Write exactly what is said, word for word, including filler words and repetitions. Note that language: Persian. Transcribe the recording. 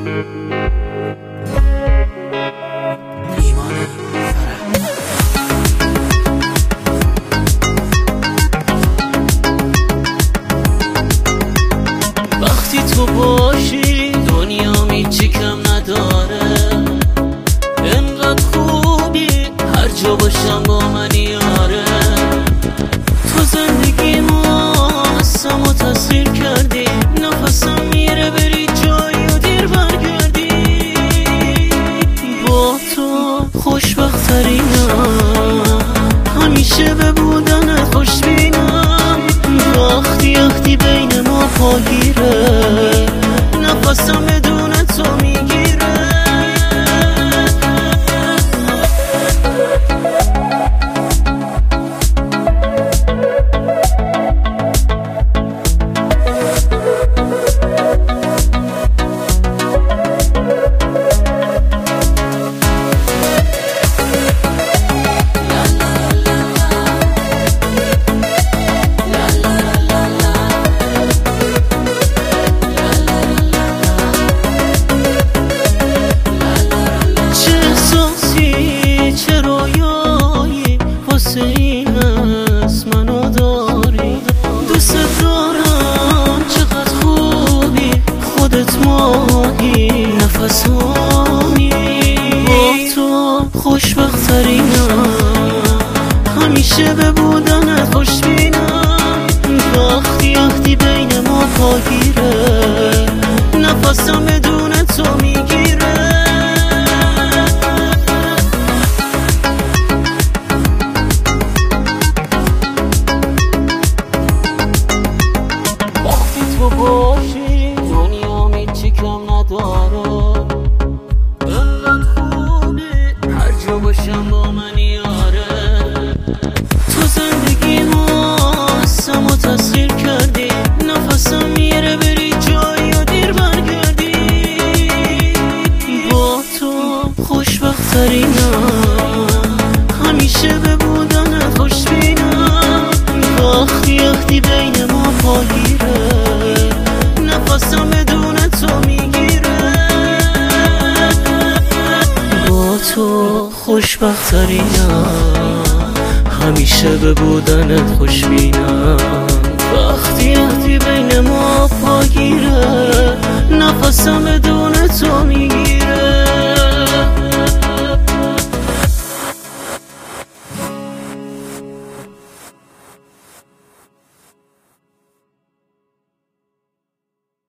وقتی تو باشی دنیا هیچی کم نداره، انقدر خوبی هر جا باشم با من یاره. تو زندگی مواسم و تصویر کردی، نفسم میره بری جایی و دیر برگردی. با تو خوشبخترینم، همیشه به بودنت خوشبینم. وقتی وقتی بین ما پاگیره، نفسم بدون تو میگیره. این هست منو داری، دوست دارم چقدر خوبی، خودت ماهی نفسانی. با تو خوشبخترینم، همیشه به بودنت خوشبینم. وقتی وقتی بین ما پاگیره، نفسم بدون تو میگیره. تو باشی دنیا هیچی کم نداره، انقدر خوبی هر جا باشم با من یاره. تو زندگی مواسم و تصویر کردی، نفسم میره بری جایی و دیر برگردی. با تو خوشبخترینم، همیشه به بودنت خوشبینم. وقتی وقتی بین ما پاگیره، نفسم بدون تو میگیره. با تو خوشبخترینم، همیشه به بودنت خوشبینم. وقتی